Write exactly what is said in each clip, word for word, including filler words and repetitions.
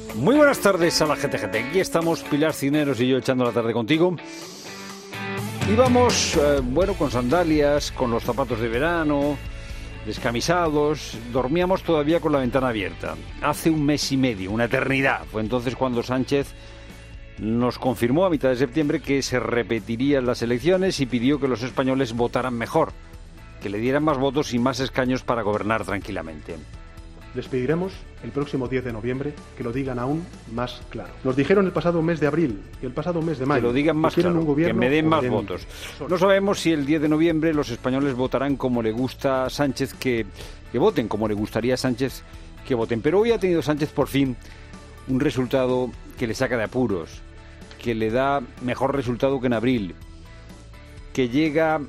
Muy buenas tardes a la gente, gente. Aquí estamos Pilar Cineros y yo echando la tarde contigo. Y vamos, eh, bueno, con sandalias, con los zapatos de verano, descamisados. Dormíamos todavía con la ventana abierta. Hace un mes y medio, una eternidad. Fue entonces cuando Sánchez nos confirmó a mitad de septiembre que se repetirían las elecciones y pidió que los españoles votaran mejor, que le dieran más votos y más escaños para gobernar tranquilamente. Les pediremos el próximo diez de noviembre que lo digan aún más claro. Nos dijeron el pasado mes de abril y el pasado mes de mayo que lo digan más que claro, un gobierno que me den más den... votos. No sabemos si el diez de noviembre los españoles votarán como le gusta a Sánchez que, que voten, como le gustaría a Sánchez que voten. Pero hoy ha tenido Sánchez por fin un resultado que le saca de apuros, que le da mejor resultado que en abril, que llega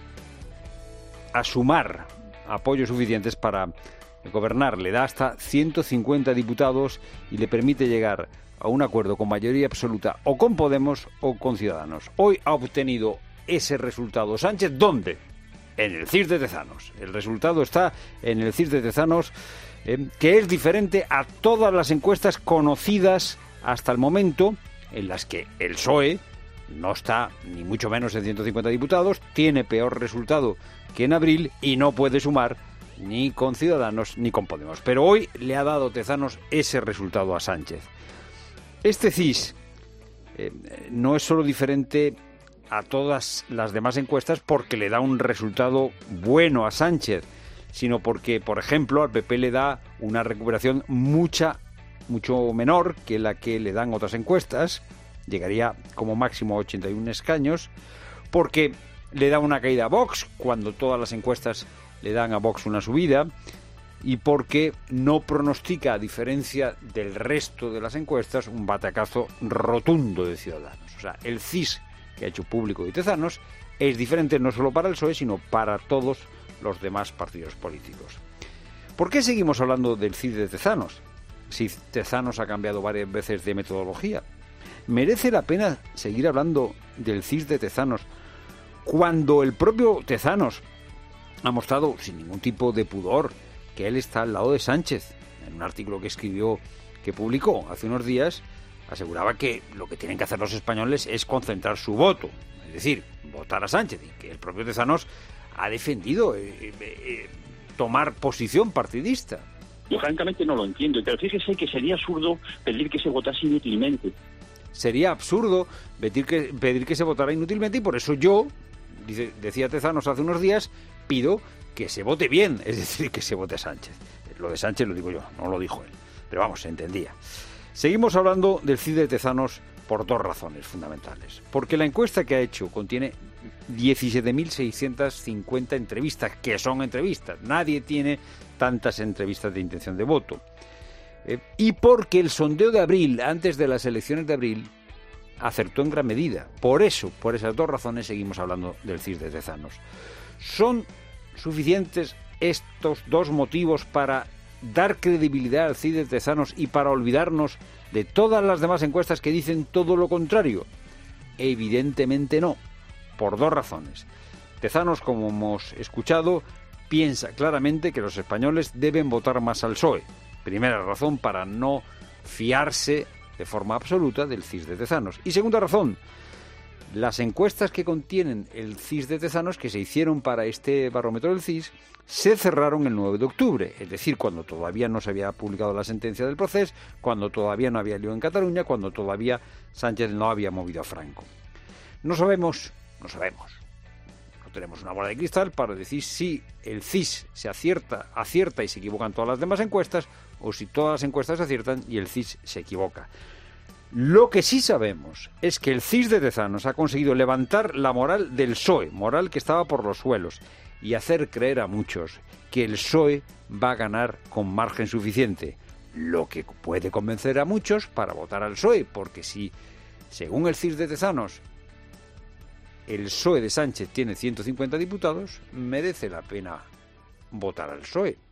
a sumar apoyos suficientes para gobernar, le da hasta ciento cincuenta diputados y le permite llegar a un acuerdo con mayoría absoluta o con Podemos o con Ciudadanos. Hoy ha obtenido ese resultado Sánchez, ¿dónde? En el C I S de Tezanos. El resultado está en el C I S de Tezanos, eh, que es diferente a todas las encuestas conocidas hasta el momento, en las que el P S O E no está ni mucho menos en ciento cincuenta diputados, tiene peor resultado que en abril y no puede sumar ni con Ciudadanos ni con Podemos. Pero hoy le ha dado Tezanos ese resultado a Sánchez. Este C I S eh, no es solo diferente a todas las demás encuestas porque le da un resultado bueno a Sánchez, sino porque, por ejemplo, al P P le da una recuperación mucha, mucho menor que la que le dan otras encuestas. Llegaría como máximo a ochenta y uno escaños, porque le da una caída a Vox cuando todas las encuestas le dan a Vox una subida, y porque no pronostica, a diferencia del resto de las encuestas, un batacazo rotundo de Ciudadanos. O sea, el C I S que ha hecho público de Tezanos es diferente no solo para el P S O E, sino para todos los demás partidos políticos. ¿Por qué seguimos hablando del C I S de Tezanos? Si Tezanos ha cambiado varias veces de metodología. ¿Merece la pena seguir hablando del C I S de Tezanos cuando el propio Tezanos ha mostrado sin ningún tipo de pudor que él está al lado de Sánchez? En un artículo que escribió, que publicó hace unos días, aseguraba que lo que tienen que hacer los españoles es concentrar su voto, es decir, votar a Sánchez, y que el propio Tezanos ha defendido eh, eh, tomar posición partidista. Yo francamente no lo entiendo, pero fíjese que sería absurdo pedir que se votase inútilmente. Sería absurdo pedir que, pedir que se votara inútilmente, y por eso yo, dice, decía Tezanos hace unos días, pido que se vote bien, es decir, que se vote Sánchez. Lo de Sánchez lo digo yo, no lo dijo él, pero vamos, se entendía. Seguimos hablando del C I S de Tezanos por dos razones fundamentales. Porque la encuesta que ha hecho contiene diecisiete mil seiscientas cincuenta entrevistas, que son entrevistas. Nadie tiene tantas entrevistas de intención de voto. Eh, y porque el sondeo de abril, antes de las elecciones de abril, acertó en gran medida. Por eso, por esas dos razones, seguimos hablando del C I S de Tezanos. ¿Son suficientes estos dos motivos para dar credibilidad al C I S de Tezanos y para olvidarnos de todas las demás encuestas que dicen todo lo contrario? Evidentemente no, por dos razones. Tezanos, como hemos escuchado, piensa claramente que los españoles deben votar más al P S O E. Primera razón, para no fiarse de forma absoluta del C I S de Tezanos. Y segunda razón, las encuestas que contienen el C I S de Tezanos, que se hicieron para este barómetro del C I S, se cerraron el nueve de octubre, es decir, cuando todavía no se había publicado la sentencia del proceso, cuando todavía no había lío en Cataluña, cuando todavía Sánchez no había movido a Franco. No sabemos, no sabemos, no tenemos una bola de cristal para decir si el C I S se acierta, acierta y se equivocan todas las demás encuestas, o si todas las encuestas se aciertan y el C I S se equivoca. Lo que sí sabemos es que el C I S de Tezanos ha conseguido levantar la moral del P S O E, moral que estaba por los suelos, y hacer creer a muchos que el P S O E va a ganar con margen suficiente, lo que puede convencer a muchos para votar al P S O E, porque si, según el C I S de Tezanos, el P S O E de Sánchez tiene ciento cincuenta diputados, merece la pena votar al P S O E.